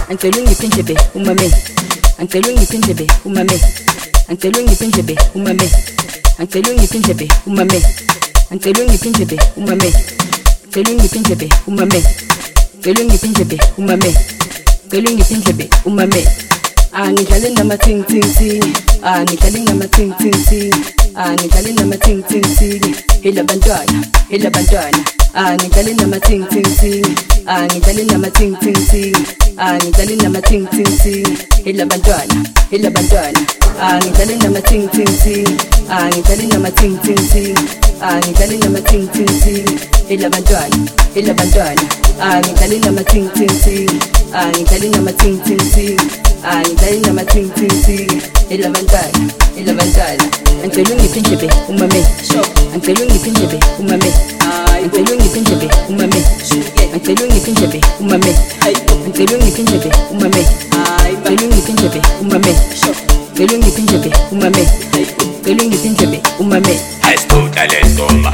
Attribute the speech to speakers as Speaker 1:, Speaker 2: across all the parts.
Speaker 1: Angicela ungiphinjebe umame. Angicela ungiphinjebe umame. Angicela ungiphinjebe umame. Angicela ungiphinjebe umame. Angicela ungiphinjebe umame. Angicela ungiphinjebe umame. Angicela ungiphinjebe umame. Angicela ungiphinjebe umame. Angidlale nama ting ting ting. Angidlale nama ting ting ting. Angidlale nama ting ting ting. Hela bantwana, hela bantwana. Angidlale nama ting ting ting. Angidlale nama ting ting ting. Angidlale nama ting ting ting. Hela bantwana, hela bantwana. Angidlale nama ting ting ting. Angidlale nama ting ting ting. Angidlale nama ting ting ting. Hela bantwana, hela bantwana. Angidlale nama ting ting ting. Angidlale nama ting ting ting. Angidlale nama ting ting ting. Hela bantwana, hela bantwana. Angicela ungiphinjebe umame. Angicela ungiphinjebe umame. Angicela ungiphinjebe umame. Angicela ungiphinjebe umame. Angicela ungiphinjebe umame. Angicela ungiphinjebe umame. Angicela ungiphinjebe umame. Angicela ungiphinjebe umame.
Speaker 2: Ayisithuta le ntomba,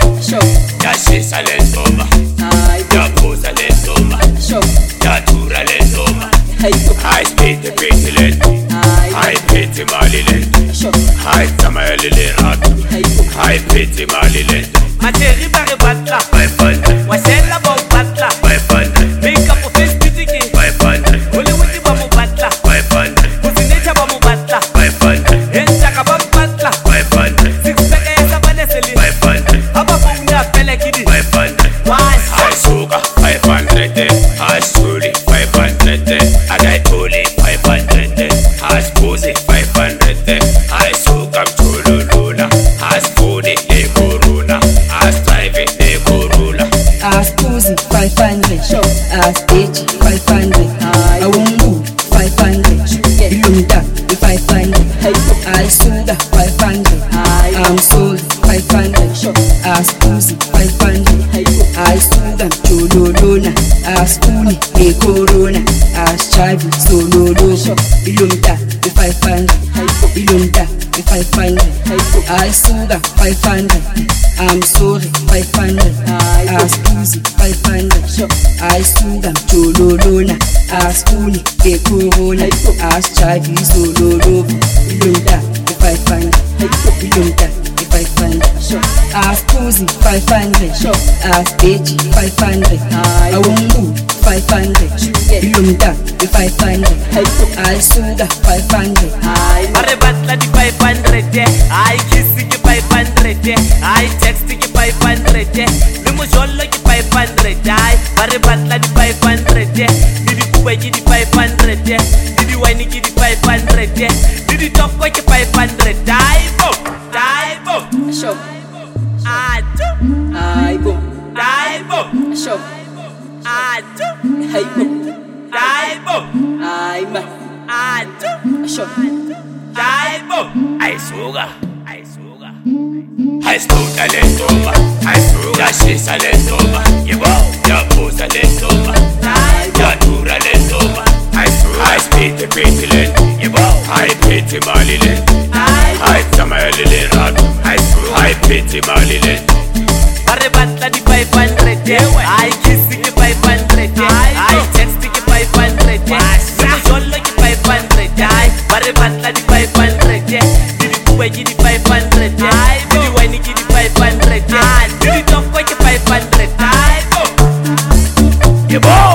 Speaker 2: yashisa le ntomba, yaphuza le ntomba, yathura le ntomba. Ayisiphethe phethe le nto, ayiphethe imali le nto, ayitsamayele le rato, ayiphethe imali le nto.
Speaker 3: Materi ba re batla
Speaker 2: 500,
Speaker 3: wasela ba o batla
Speaker 2: 500,
Speaker 3: make up face tiki
Speaker 2: 500,
Speaker 3: Hollywood ba mo batla
Speaker 2: 500,
Speaker 3: Kusinetha ba mo batla
Speaker 2: 500,
Speaker 3: Henta ka ba batla
Speaker 2: 500,
Speaker 3: six pack esa ba leseli
Speaker 2: 500,
Speaker 3: aba bona pele kidi
Speaker 2: 500.
Speaker 3: why
Speaker 2: Ayisuka 500, ayisuli 500, akayitholi 500, ayisibuzi 500, ayisuka mthululula, ayisifuni nekorula, ayisidrayive nekorula.
Speaker 1: Aspuzi 500. Asdeji 500. Awungu 500. Ilumda 500. Aisuda 500. Amsoli 500. Aspuzi 500. Aisuda mjololona. Aspuni nekorona. Aschavi sololoko. Ilumda 500. Ilumda 500. Aisuda 500. I'm sorry 500. Aspuzi 500. Aisuda mjololona. Aspuni nekorona. Aschavi sololoko. Ilumda 500. Ilumda 500. Aspuzi 500. Asdeji 500. Awungu 500. Ilumda 500. Aisuda 500.
Speaker 3: Mare batla di 500 ai kiss ki 500 ai text ki 500 le mo jollo ki 500 ai mare batla di 500 di kuba ki di 500 di wine ki di 500 di tokko ki 500 dai bo
Speaker 1: Show.
Speaker 3: atu
Speaker 1: Ai bo.
Speaker 3: dai bo
Speaker 1: Show.
Speaker 3: atu
Speaker 1: Hey bo.
Speaker 3: dai bo
Speaker 1: Ai ma.
Speaker 3: atu
Speaker 1: Show.
Speaker 3: dai bo
Speaker 2: Ayisuka, ayisuka, ayisithuta le ntomba, ayisuka, yashisa le ntomba, yebo, yaphuza le ntomba, yathura le ntomba, ayisuka, ayisiphethe phethe le nto, yebo, ayiphethe imali le nto, ayitsamayele le rato, ayisuka, ayiphethe imali le nto.
Speaker 3: Mare batla di 500 ai kiss ki 500 ai text ki 500 le jollo ki 500 ai mare batla di 500 di kuba ki di 500 ai di wine ki di 500 di tokko ki 500 ai bo
Speaker 2: Yebo.